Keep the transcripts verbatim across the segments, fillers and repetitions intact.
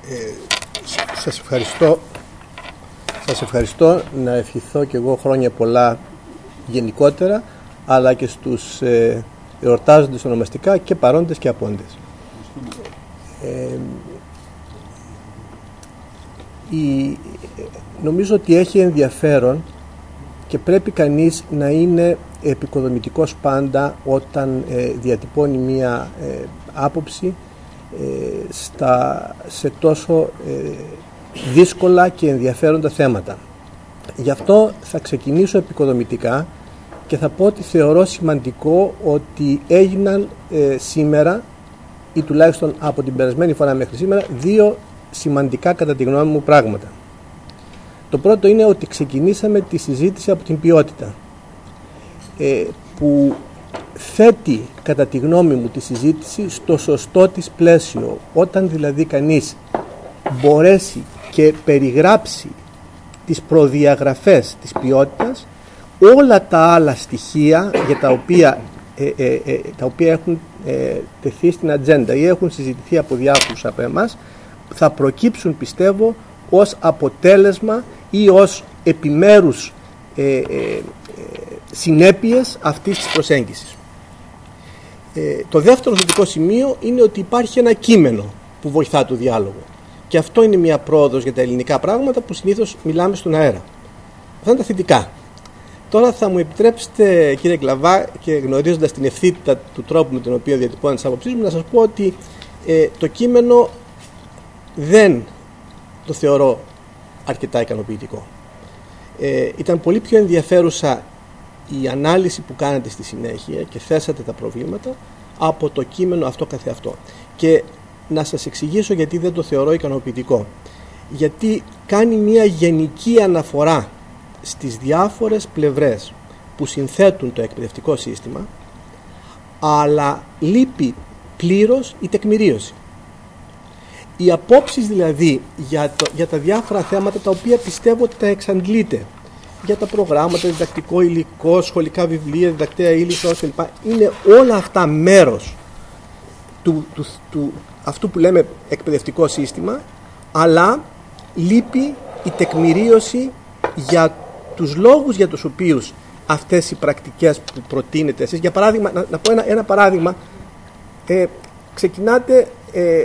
Ε, σας ευχαριστώ. Σας ευχαριστώ, να ευχηθώ και εγώ χρόνια πολλά γενικότερα, αλλά και στους ε, εορτάζοντες ονομαστικά και παρόντες και απόντες. Ε, η, νομίζω ότι έχει ενδιαφέρον και πρέπει κανείς να είναι επικοδομητικός πάντα όταν ε, διατυπώνει μία ε, άποψη ε, στα, σε τόσο ε, δύσκολα και ενδιαφέροντα θέματα. Γι' αυτό θα ξεκινήσω επικοδομητικά και θα πω ότι θεωρώ σημαντικό ότι έγιναν ε, σήμερα, ή τουλάχιστον από την περασμένη φορά μέχρι σήμερα, δύο σημαντικά κατά τη γνώμη μου πράγματα. Το πρώτο είναι ότι ξεκινήσαμε τη συζήτηση από την ποιότητα, ε, που θέτει κατά τη γνώμη μου τη συζήτηση στο σωστό της πλαίσιο. Όταν δηλαδή κανείς μπορέσει και περιγράψει τις προδιαγραφές της ποιότητας, όλα τα άλλα στοιχεία για τα οποία, ε, ε, ε, τα οποία έχουν ε, τεθεί στην ατζέντα ή έχουν συζητηθεί από διάφορους από εμάς, θα προκύψουν, πιστεύω, ως αποτέλεσμα ή ως επιμέρους ε, ε, ε, συνέπειες αυτής της προσέγγισης. Ε, το δεύτερο θετικό σημείο είναι ότι υπάρχει ένα κείμενο που βοηθά το διάλογο. Και αυτό είναι μια πρόοδος για τα ελληνικά πράγματα που συνήθως μιλάμε στον αέρα. Αυτά είναι τα θετικά. Τώρα θα μου επιτρέψετε, κύριε Κλαβά, και γνωρίζοντας την ευθύτητα του τρόπου με τον οποίο διατυπώνω τις άποψεις μου, να σας πω ότι ε, το κείμενο δεν το θεωρώ αρκετά ικανοποιητικό. Ε, ήταν πολύ πιο ενδιαφέρουσα η ανάλυση που κάνατε στη συνέχεια και θέσατε τα προβλήματα από το κείμενο αυτό καθεαυτό. Και να σας εξηγήσω γιατί δεν το θεωρώ ικανοποιητικό. Γιατί κάνει μια γενική αναφορά στις διάφορες πλευρές που συνθέτουν το εκπαιδευτικό σύστημα, αλλά λείπει πλήρως η τεκμηρίωση. Οι απόψεις δηλαδή για, το, για τα διάφορα θέματα τα οποία πιστεύω ότι τα εξαντλείται, για τα προγράμματα, διδακτικό υλικό, σχολικά βιβλία, διδακτέα ύλη κλπ. Είναι όλα αυτά μέρος του, του, του, αυτού που λέμε εκπαιδευτικό σύστημα, αλλά λείπει η τεκμηρίωση για τους λόγους για τους οποίους αυτές οι πρακτικές που προτείνετε εσείς. Για παράδειγμα, να, να πω ένα, ένα παράδειγμα. Ε, ξεκινάτε ε,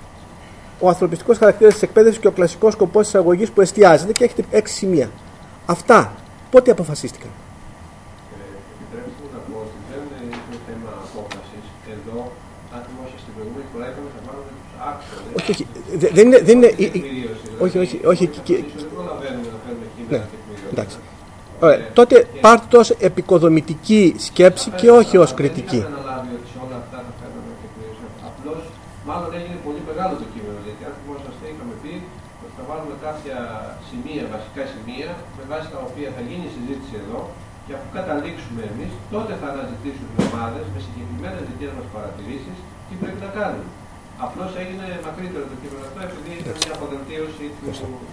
ο ανθρωπιστικός χαρακτήρας της εκπαίδευσης και ο κλασικός σκοπός της αγωγής που εστιάζεται και έχετε έξι σημεία. Αυτά πότε αποφασίστηκαν? Επιτρέψτε μου να πω ότι δεν είναι θέμα απόφασης. Εδώ, αν θυμόσαστε στην προηγούμενη φορά, είπαμε να βάλουμε τους άξονες. Όχι, όχι. Δεν είναι. Δεν είναι όχι, όχι, όχι. Δεν προλαβαίνουμε να φέρουμε κείμενα τεκμηρίωση. Εντάξει. Ωραία. Τότε πάρτε ως επικοδομητική σκέψη και όχι ως κριτική. Δεν είχα αναλάβει ότι σε όλα αυτά θα φέρουμε τεκμηρίωση. Απλώς, μάλλον έγινε πολύ μεγάλο το κείμενο. Γιατί αν θυμόσαστε, είχαμε πει ότι θα βάλουμε κάποια σημεία, βασικά σημεία, με βάση τα οποία θα γίνει η συζήτηση εδώ, και αφού καταλήξουμε εμείς, τότε θα αναζητήσουν οι ομάδες με συγκεκριμένες δικές μας παρατηρήσεις τι πρέπει να κάνουν. Απλώς έγινε μακρύτερο το κείμενο αυτό επειδή ήταν μια αποδελτίωση του.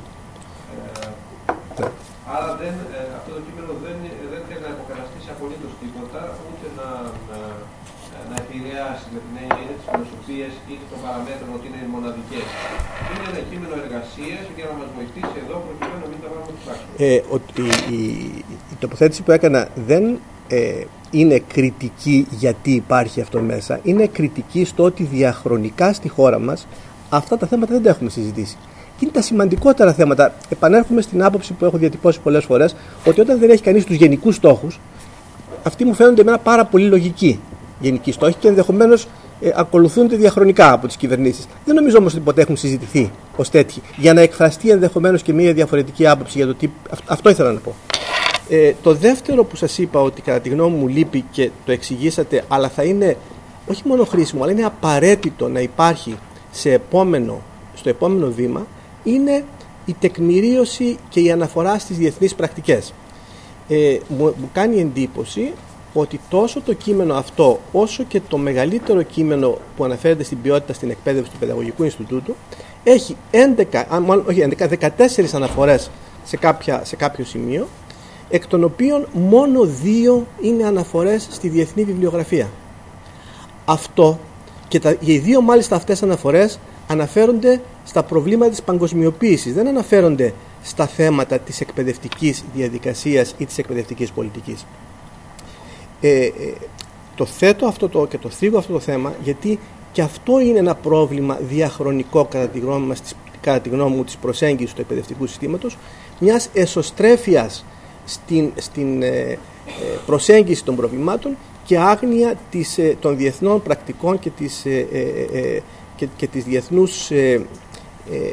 Ε, άρα δεν, ε, αυτό το κείμενο δεν, δεν θέλει να υποκαταστήσει απολύτως τίποτα, ούτε να, να, να επηρεάσει με την έννοια της φιλοσοφίας ή των παραμέτρων ότι είναι μοναδικές. Είναι ένα κείμενο εργασίας για να μας βοηθήσει εδώ προκειμένου να μην τα βάλουμε τους άξονες. Ε, η, η, η τοποθέτηση που έκανα δεν ε, είναι κριτική γιατί υπάρχει αυτό μέσα. Είναι κριτική στο ότι διαχρονικά στη χώρα μας αυτά τα θέματα δεν τα έχουμε συζητήσει. Είναι τα σημαντικότερα θέματα. Επανέρχομαι στην άποψη που έχω διατυπώσει πολλές φορές, ότι όταν δεν έχει κανείς τους γενικούς στόχους, αυτοί μου φαίνονται εμένα πάρα πολύ λογικοί γενικοί στόχοι και ενδεχομένως ε, ακολουθούνται διαχρονικά από τις κυβερνήσεις. Δεν νομίζω όμως ότι ποτέ έχουν συζητηθεί ως τέτοιοι, για να εκφραστεί ενδεχομένως και μια διαφορετική άποψη για το τι. Αυτό ήθελα να πω. Ε, το δεύτερο που σας είπα ότι κατά τη γνώμη μου λείπει και το εξηγήσατε, αλλά θα είναι όχι μόνο χρήσιμο, αλλά είναι απαραίτητο να υπάρχει σε επόμενο, στο επόμενο βήμα, είναι η τεκμηρίωση και η αναφορά στις διεθνείς πρακτικές. Ε, μου, μου κάνει εντύπωση ότι τόσο το κείμενο αυτό όσο και το μεγαλύτερο κείμενο που αναφέρεται στην ποιότητα στην εκπαίδευση του Παιδαγωγικού Ινστιτούτου έχει έντεκα, μάλλον, όχι έντεκα, δεκατέσσερις αναφορές σε, κάποια, σε κάποιο σημείο, εκ των οποίων μόνο δύο είναι αναφορές στη διεθνή βιβλιογραφία. Αυτό και τα, οι δύο μάλιστα αυτές αναφορές αναφέρονται στα προβλήματα της παγκοσμιοποίησης, δεν αναφέρονται στα θέματα της εκπαιδευτικής διαδικασίας ή της εκπαιδευτικής πολιτικής. Ε, ε, το θέτω αυτό το, και το θίγω αυτό το θέμα γιατί και αυτό είναι ένα πρόβλημα διαχρονικό κατά τη γνώμη, μας, κατά τη γνώμη μου της προσέγγισης του εκπαιδευτικού συστήματος, μιας εσωστρέφειας στην, στην ε, προσέγγιση των προβλημάτων και άγνοια της, ε, των διεθνών πρακτικών και της, ε, ε, ε, και, και της διεθνούς ε, ε,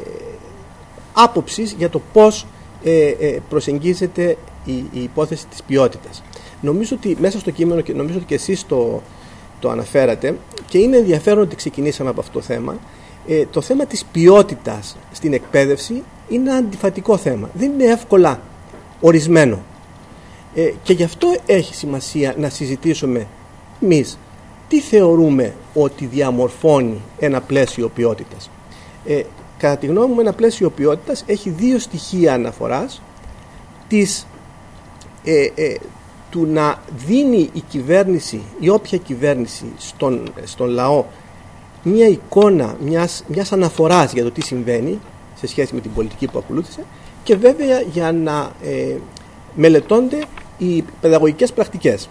άποψης για το πώς ε, ε, προσεγγίζεται η, η υπόθεση της ποιότητας. Νομίζω ότι μέσα στο κείμενο, και νομίζω ότι και εσείς το, το αναφέρατε, και είναι ενδιαφέρον ότι ξεκινήσαμε από αυτό το θέμα, ε, το θέμα της ποιότητας στην εκπαίδευση είναι ένα αντιφατικό θέμα. Δεν είναι εύκολα ορισμένο. Ε, και γι' αυτό έχει σημασία να συζητήσουμε εμείς τι θεωρούμε ότι διαμορφώνει ένα πλαίσιο ποιότητας. Ε, κατά τη γνώμη μου, ένα πλαίσιο ποιότητας έχει δύο στοιχεία αναφοράς, της, ε, ε, του να δίνει η κυβέρνηση ή όποια κυβέρνηση στον, στον λαό μια εικόνα μιας, μιας αναφοράς για το τι συμβαίνει σε σχέση με την πολιτική που ακολούθησε, και βέβαια για να ε, μελετώνται οι παιδαγωγικές πρακτικές.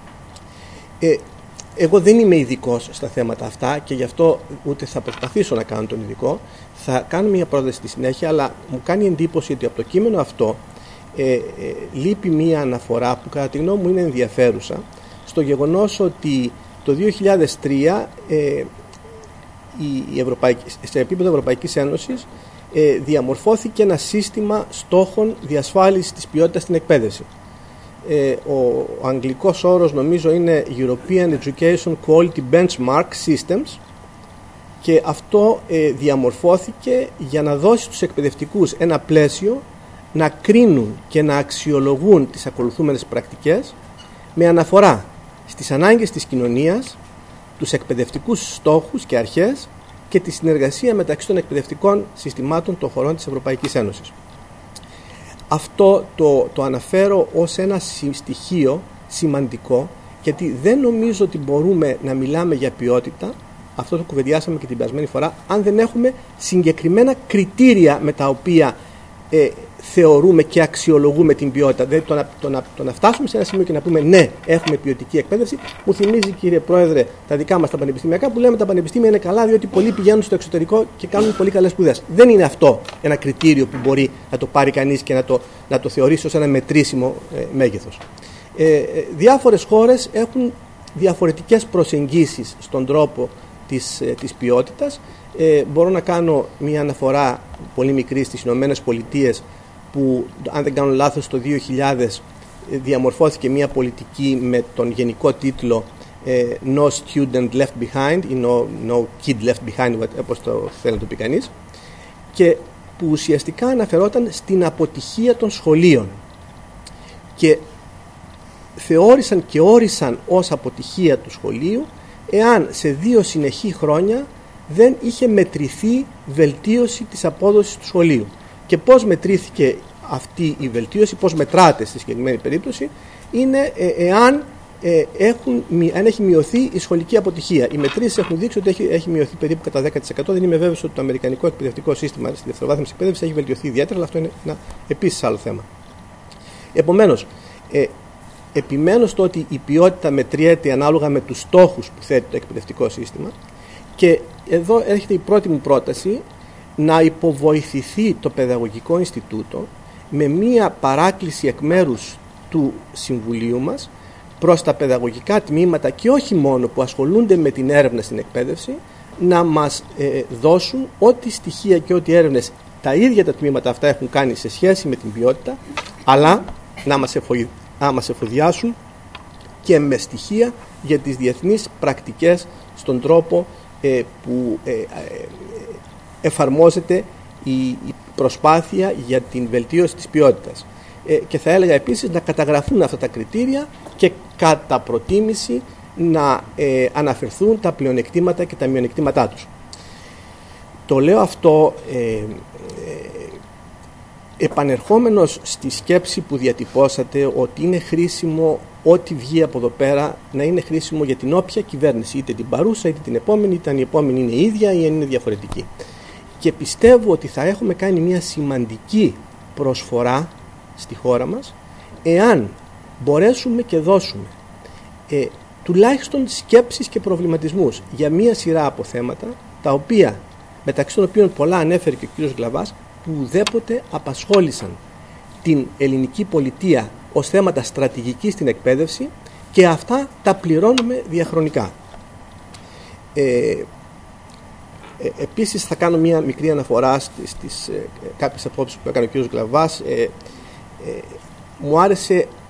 Ε, εγώ δεν είμαι ειδικός στα θέματα αυτά και γι' αυτό ούτε θα προσπαθήσω να κάνω τον ειδικό. Θα κάνω μια πρόταση στη συνέχεια, αλλά μου κάνει εντύπωση ότι από το κείμενο αυτό ε, ε, λείπει μια αναφορά που κατά τη γνώμη μου είναι ενδιαφέρουσα στο γεγονός ότι το δύο χιλιάδες τρία ε, η Ευρωπαϊκή, σε επίπεδο Ευρωπαϊκής Ένωσης ε, διαμορφώθηκε ένα σύστημα στόχων διασφάλισης της ποιότητας στην εκπαίδευση. Ε, ο, ο αγγλικός όρος νομίζω είναι European Education Quality Benchmark Systems, και αυτό ε, διαμορφώθηκε για να δώσει στους εκπαιδευτικούς ένα πλαίσιο να κρίνουν και να αξιολογούν τις ακολουθούμενες πρακτικές με αναφορά στις ανάγκες της κοινωνίας, τους εκπαιδευτικούς στόχους και αρχές και τη συνεργασία μεταξύ των εκπαιδευτικών συστημάτων των χωρών της Ευρωπαϊκής Ένωσης. Αυτό το, το αναφέρω ως ένα στοιχείο σημαντικό, γιατί δεν νομίζω ότι μπορούμε να μιλάμε για ποιότητα, αυτό το κουβεντιάσαμε και την περασμένη φορά, αν δεν έχουμε συγκεκριμένα κριτήρια με τα οποία ε, θεωρούμε και αξιολογούμε την ποιότητα. Δηλαδή το να, το, να, το να φτάσουμε σε ένα σημείο και να πούμε ναι, έχουμε ποιοτική εκπαίδευση, μου θυμίζει, κύριε Πρόεδρε, τα δικά μας τα πανεπιστημιακά που λέμε τα πανεπιστήμια είναι καλά διότι πολλοί πηγαίνουν στο εξωτερικό και κάνουν πολύ καλές σπουδές. Δεν είναι αυτό ένα κριτήριο που μπορεί να το πάρει κανείς και να το, να το θεωρήσει ως ένα μετρήσιμο ε, μέγεθος. Ε, ε, διάφορες χώρες έχουν διαφορετικές προσεγγίσεις στον τρόπο της, ε, της ποιότητας. Ε, μπορώ να κάνω μια αναφορά πολύ μικρή στις Ηνωμένες Πολιτείες, που αν δεν κάνω λάθος το δύο χιλιάδες διαμορφώθηκε μια πολιτική με τον γενικό τίτλο ε, No Student Left Behind ή No, no Kid Left Behind, όπως το θέλει να το πει κανείς, και που ουσιαστικά αναφερόταν στην αποτυχία των σχολείων και θεώρησαν και όρισαν ως αποτυχία του σχολείου εάν σε δύο συνεχή χρόνια δεν είχε μετρηθεί βελτίωση της απόδοσης του σχολείου. Και πώς μετρήθηκε αυτή η βελτίωση, πώς μετράται στη συγκεκριμένη περίπτωση, είναι ε, εάν, ε, έχουν, αν έχει μειωθεί η σχολική αποτυχία. Οι μετρήσεις έχουν δείξει ότι έχει, έχει μειωθεί περίπου κατά δέκα τοις εκατό. Δεν είμαι βέβαιος ότι το αμερικανικό εκπαιδευτικό σύστημα στη δευτεροβάθμια εκπαίδευση έχει βελτιωθεί ιδιαίτερα, αλλά αυτό είναι ένα επίσης άλλο θέμα. Επομένως, ε, επιμένω στο ότι η ποιότητα μετριέται ανάλογα με τους στόχους που θέτει το εκπαιδευτικό σύστημα, και εδώ έρχεται η πρώτη μου πρόταση, να υποβοηθηθεί το Παιδαγωγικό Ινστιτούτο με μία παράκληση εκ μέρους του Συμβουλίου μας προς τα παιδαγωγικά τμήματα και όχι μόνο που ασχολούνται με την έρευνα στην εκπαίδευση, να μας ε, δώσουν ό,τι στοιχεία και ό,τι έρευνες τα ίδια τα τμήματα αυτά έχουν κάνει σε σχέση με την ποιότητα, αλλά να μας, εφο... να μας εφοδιάσουν και με στοιχεία για τις διεθνείς πρακτικές στον τρόπο ε, που ε, ε, εφαρμόζεται η προσπάθεια για την βελτίωση της ποιότητας. Ε, και θα έλεγα επίσης να καταγραφούν αυτά τα κριτήρια και κατά προτίμηση να ε, αναφερθούν τα πλεονεκτήματα και τα μειονεκτήματά τους. Το λέω αυτό ε, ε, επανερχόμενος στη σκέψη που διατυπώσατε ότι είναι χρήσιμο ό,τι βγει από εδώ πέρα να είναι χρήσιμο για την όποια κυβέρνηση, είτε την παρούσα είτε την επόμενη, είτε αν η επόμενη είναι ίδια ή αν είναι διαφορετική. και πιστεύω ότι θα έχουμε κάνει μια σημαντική προσφορά στη χώρα μας εάν μπορέσουμε και δώσουμε ε, τουλάχιστον σκέψεις και προβληματισμούς για μια σειρά από θέματα, τα οποία, μεταξύ των οποίων πολλά ανέφερε και ο κύριος Γκλαβάς, που ουδέποτε απασχόλησαν την ελληνική πολιτεία ως θέματα στρατηγικής στην εκπαίδευση, και αυτά τα πληρώνουμε διαχρονικά. Ε, ε, επίσης θα κάνω μια μικρή αναφορά στις, στις ε, κάποιες απόψεις που έκανε ο κύριος Γκλαβάς. Ε, ε, μου άρεσε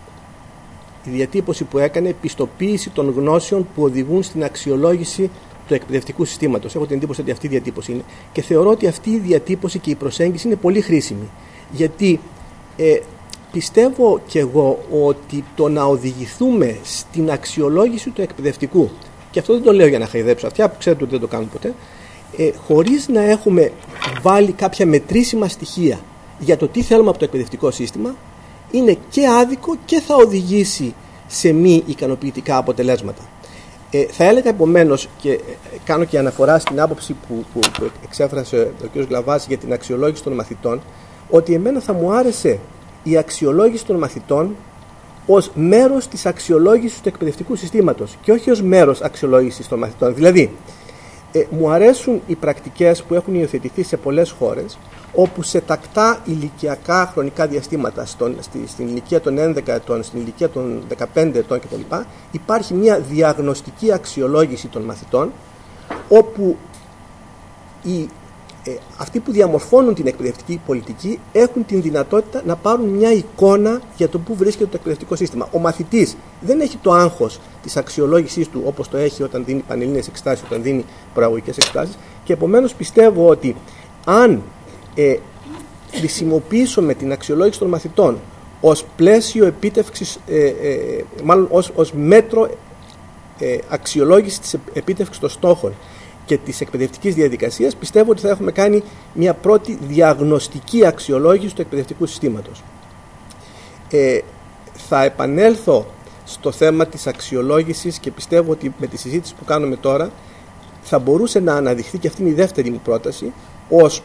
η διατύπωση που έκανε, πιστοποίηση των γνώσεων που οδηγούν στην αξιολόγηση του εκπαιδευτικού συστήματος. Έχω την εντύπωση ότι αυτή η διατύπωση είναι, και θεωρώ ότι αυτή η διατύπωση και η προσέγγιση είναι πολύ χρήσιμη, γιατί ε, πιστεύω και εγώ ότι το να οδηγηθούμε στην αξιολόγηση του εκπαιδευτικού, και αυτό δεν το λέω για να χαϊδέψω αυτιά που ξέρετε ότι δεν το κάνουν ποτέ, ε, χωρίς να έχουμε βάλει κάποια μετρήσιμα στοιχεία για το τι θέλουμε από το εκπαιδευτικό σύστημα, είναι και άδικο και θα οδηγήσει σε μη ικανοποιητικά αποτελέσματα. Ε, θα έλεγα επομένως, και κάνω και αναφορά στην άποψη που, που, που εξέφρασε ο κ. Γκλαβάς για την αξιολόγηση των μαθητών, ότι εμένα θα μου άρεσε η αξιολόγηση των μαθητών ως μέρος της αξιολόγησης του εκπαιδευτικού συστήματος και όχι ως μέρος αξιολόγησης των μαθητών. Δηλαδή, ε, μου αρέσουν οι πρακτικές που έχουν υιοθετηθεί σε πολλές χώρες, όπου σε τακτά ηλικιακά χρονικά διαστήματα, στον, στη, στην ηλικία των έντεκα ετών, στην ηλικία των δεκαπέντε ετών κτλ., υπάρχει μια διαγνωστική αξιολόγηση των μαθητών, όπου οι, ε, αυτοί που διαμορφώνουν την εκπαιδευτική πολιτική έχουν την δυνατότητα να πάρουν μια εικόνα για το πού βρίσκεται το εκπαιδευτικό σύστημα. Ο μαθητής δεν έχει το άγχος της αξιολόγησής του όπως το έχει όταν δίνει πανελλήνιες εξετάσεις, όταν δίνει προαγωγικές εξετάσεις, και επομένως πιστεύω ότι αν Ε, χρησιμοποιήσουμε την αξιολόγηση των μαθητών ως πλαίσιο επίτευξης, ε, ε, μάλλον ως, ως μέτρο ε, αξιολόγησης της επίτευξης των στόχων και της εκπαιδευτικής διαδικασίας, πιστεύω ότι θα έχουμε κάνει μια πρώτη διαγνωστική αξιολόγηση του εκπαιδευτικού συστήματος. Ε, θα επανέλθω στο θέμα της αξιολόγησης και πιστεύω ότι με τη συζήτηση που κάνουμε τώρα θα μπορούσε να αναδειχθεί, και αυτή είναι η δεύτερη μου πρόταση, ως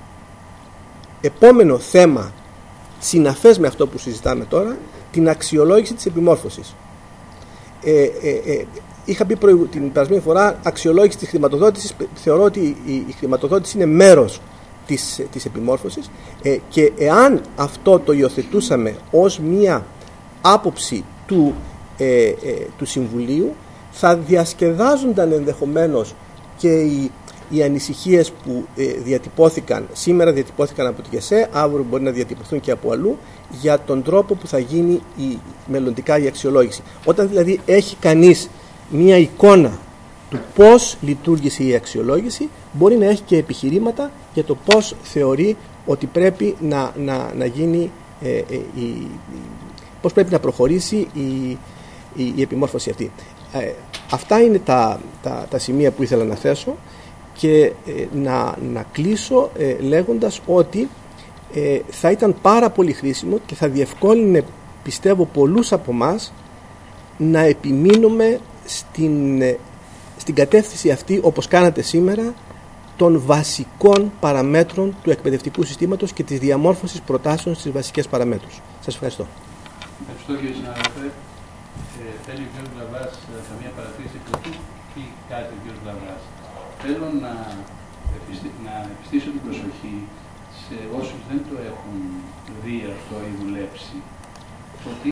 επόμενο θέμα συναφές με αυτό που συζητάμε τώρα, την αξιολόγηση της επιμόρφωσης. Ε, ε, ε, είχα πει προηγου, την περασμένη φορά, αξιολόγηση της χρηματοδότησης. Θεωρώ ότι η, η χρηματοδότηση είναι μέρος της, της επιμόρφωσης, ε, και εάν αυτό το υιοθετούσαμε ως μία άποψη του, ε, ε, του Συμβουλίου, θα διασκεδάζονταν ενδεχομένως και οι οι ανησυχίες που ε, διατυπώθηκαν σήμερα, διατυπώθηκαν από την ΓΕΣΕ, αύριο μπορεί να διατυπωθούν και από αλλού, για τον τρόπο που θα γίνει η, μελλοντικά η αξιολόγηση. Όταν δηλαδή έχει κανείς μία εικόνα του πώς λειτουργήσε η αξιολόγηση, μπορεί να έχει και επιχειρήματα για το πώς θεωρεί ότι πρέπει να, να, να γίνει, ε, ε, η, η, πώς πρέπει να προχωρήσει η, η, η επιμόρφωση αυτή. Ε, αυτά είναι τα, τα, τα σημεία που ήθελα να θέσω. Και ε, να, να κλείσω ε, λέγοντας ότι ε, θα ήταν πάρα πολύ χρήσιμο και θα διευκόλυνε, πιστεύω, πολλούς από εμάς να επιμείνουμε στην, ε, στην κατεύθυνση αυτή, όπως κάνατε σήμερα, των βασικών παραμέτρων του εκπαιδευτικού συστήματος και της διαμόρφωσης προτάσεων στις βασικές παραμέτρους. Σας ευχαριστώ. Ευχαριστώ, κύριε συνάδελφε. Ε, θέλει ο κ. Γκλαβάς καμία παρατήρηση πρωτού ή κάτι ο κ. Γκλαβάς? Θέλω να, να επιστήσω την προσοχή σε όσους δεν το έχουν δει αυτό ή δουλέψει, ότι